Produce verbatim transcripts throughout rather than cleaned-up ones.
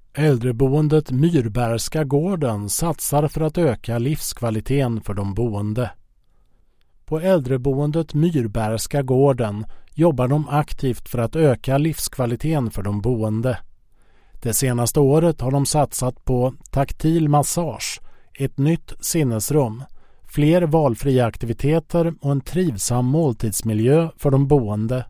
Äldreboendet Myrbergska gården satsar för att öka livskvaliteten för de boende. På äldreboendet Myrbergska gården jobbar de aktivt för att öka livskvaliteten för de boende. Det senaste året har de satsat på taktil massage, ett nytt sinnesrum, fler valfria aktiviteter och en trivsam måltidsmiljö för de boende.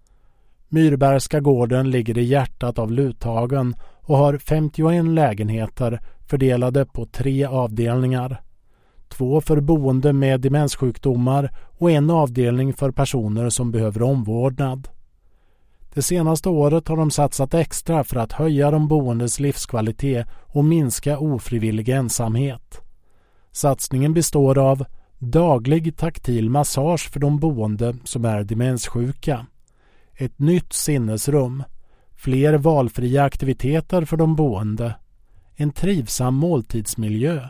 Myrbergska gården ligger i hjärtat av Luthagen och har femtioett lägenheter fördelade på tre avdelningar. Två för boende med demenssjukdomar och en avdelning för personer som behöver omvårdnad. Det senaste året har de satsat extra för att höja de boendes livskvalitet och minska ofrivillig ensamhet. Satsningen består av daglig taktil massage för de boende som är demenssjuka, ett nytt sinnesrum, fler valfria aktiviteter för de boende, en trivsam måltidsmiljö.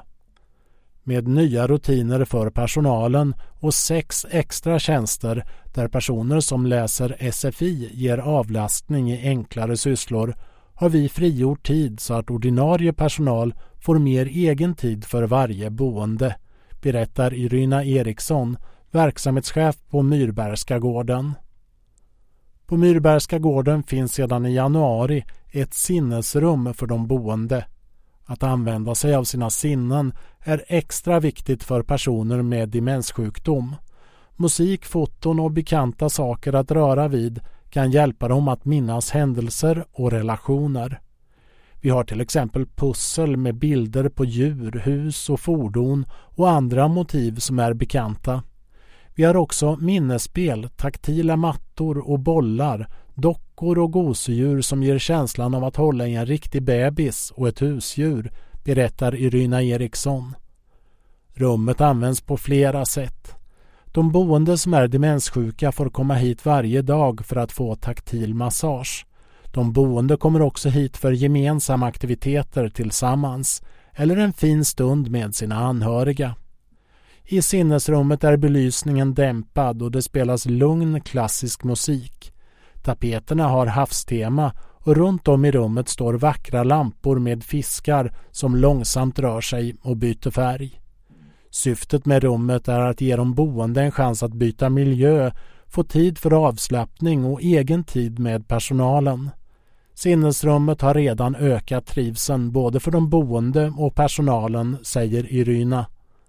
Med nya rutiner för personalen och sex extra tjänster där personer som läser S F I ger avlastning i enklare sysslor har vi frigjort tid så att ordinarie personal får mer egen tid för varje boende, berättar Irina Eriksson, verksamhetschef på Myrbergska gården. På Myrbergska gården finns sedan i januari ett sinnesrum för de boende. Att använda sig av sina sinnen är extra viktigt för personer med demenssjukdom. Musik, foton och bekanta saker att röra vid kan hjälpa dem att minnas händelser och relationer. Vi har till exempel pussel med bilder på djur, hus och fordon och andra motiv som är bekanta. Vi har också minnesspel, taktila mattor och bollar, dockor och gosedjur som ger känslan av att hålla i en riktig bebis och ett husdjur, berättar Irina Eriksson. Rummet används på flera sätt. De boende som är demenssjuka får komma hit varje dag för att få taktil massage. De boende kommer också hit för gemensamma aktiviteter tillsammans eller en fin stund med sina anhöriga. I sinnesrummet är belysningen dämpad och det spelas lugn klassisk musik. Tapeterna har havstema och runt om i rummet står vackra lampor med fiskar som långsamt rör sig och byter färg. Syftet med rummet är att ge de boende en chans att byta miljö, få tid för avslappning och egen tid med personalen. Sinnesrummet har redan ökat trivseln både för de boende och personalen, säger Irina.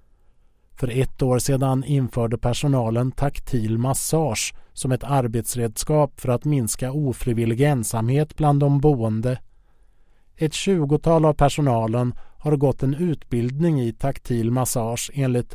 För ett år sedan införde personalen taktil massage som ett arbetsredskap för att minska ofrivillig ensamhet bland de boende. Ett tjugotal av personalen har gått en utbildning i taktil massage enligt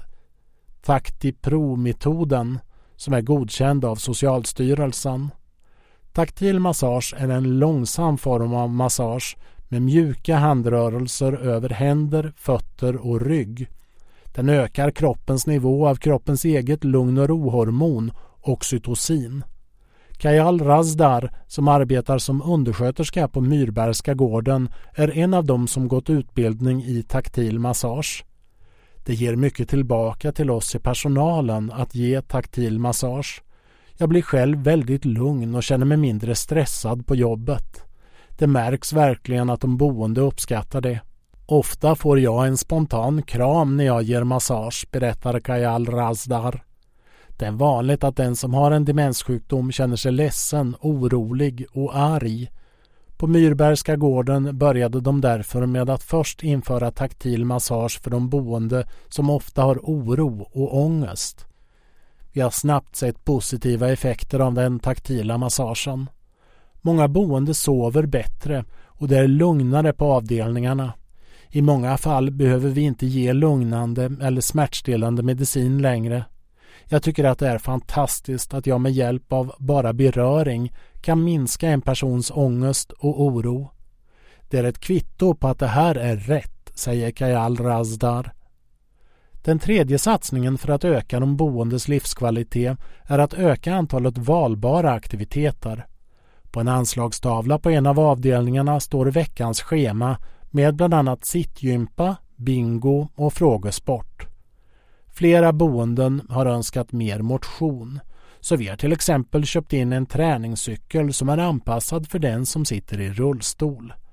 TaktiPro-metoden som är godkänd av Socialstyrelsen. Taktil massage är en långsam form av massage med mjuka handrörelser över händer, fötter och rygg. Den ökar kroppens nivå av kroppens eget lugn- och rohormon, oxytocin. Kajal Razdar, som arbetar som undersköterska på Myrbergska gården, är en av dem som gått utbildning i taktil massage. Det ger mycket tillbaka till oss i personalen att ge taktil massage. Jag blir själv väldigt lugn och känner mig mindre stressad på jobbet. Det märks verkligen att de boende uppskattar det. Ofta får jag en spontan kram när jag ger massage, berättar Kajal Razdar. Det är vanligt att den som har en demenssjukdom känner sig ledsen, orolig och arg. På Myrbergska gården började de därför med att först införa taktil massage för de boende som ofta har oro och ångest. Vi har snabbt sett positiva effekter av den taktila massagen. Många boende sover bättre och det är lugnare på avdelningarna. I många fall behöver vi inte ge lugnande eller smärtstillande medicin längre. Jag tycker att det är fantastiskt att jag med hjälp av bara beröring kan minska en persons ångest och oro. Det är ett kvitto på att det här är rätt, säger Kajal Razdar. Den tredje satsningen för att öka de boendes livskvalitet är att öka antalet valbara aktiviteter. På en anslagstavla på en av avdelningarna står veckans schema med bland annat sittgympa, bingo och frågesport. Flera boenden har önskat mer motion, så vi har till exempel köpt in en träningscykel som är anpassad för den som sitter i rullstol.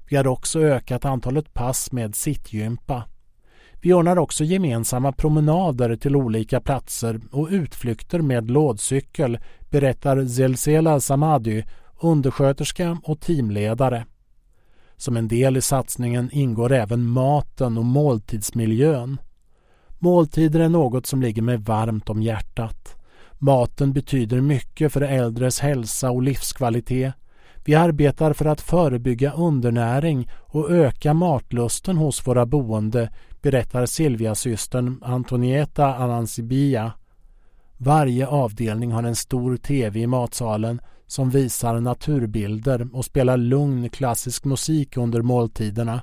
Vi har också ökat antalet pass med sittgympa. Vi ordnar också gemensamma promenader till olika platser och utflykter med lådcykel, berättar Zelzela Samadi, undersköterska och teamledare. Som en del i satsningen ingår även maten och måltidsmiljön. Måltider är något som ligger mig varmt om hjärtat. Maten betyder mycket för äldres hälsa och livskvalitet. Vi arbetar för att förebygga undernäring och öka matlusten hos våra boende, berättar Silvia-systern Antonieta Anansibia. Varje avdelning har en stor tv i matsalen som visar naturbilder och spelar lugn klassisk musik under måltiderna.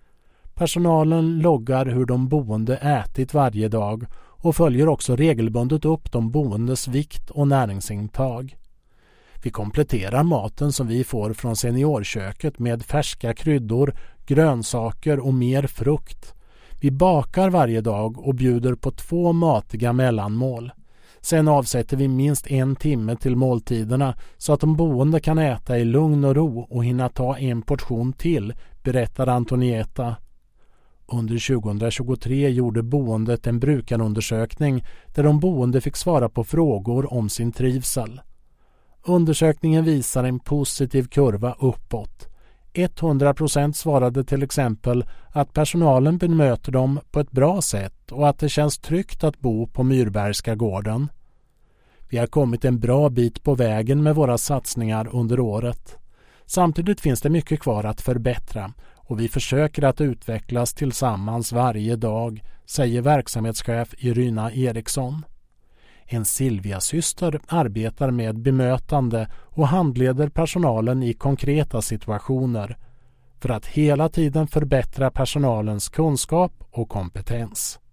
Personalen loggar hur de boende ätit varje dag och följer också regelbundet upp de boendes vikt och näringsintag. Vi kompletterar maten som vi får från seniorköket med färska kryddor, grönsaker och mer frukt. Vi bakar varje dag och bjuder på två matiga mellanmål. Sen avsätter vi minst en timme till måltiderna så att de boende kan äta i lugn och ro och hinna ta en portion till, berättar Antonieta. Under tjugohundratjugotre gjorde boendet en brukarundersökning där de boende fick svara på frågor om sin trivsel. Undersökningen visar en positiv kurva uppåt. hundra procent svarade till exempel att personalen bemöter dem på ett bra sätt och att det känns tryggt att bo på Myrbergska gården. Vi har kommit en bra bit på vägen med våra satsningar under året. Samtidigt finns det mycket kvar att förbättra och vi försöker att utvecklas tillsammans varje dag, säger verksamhetschef Irina Eriksson. En Silvia-syster arbetar med bemötande och handleder personalen i konkreta situationer för att hela tiden förbättra personalens kunskap och kompetens.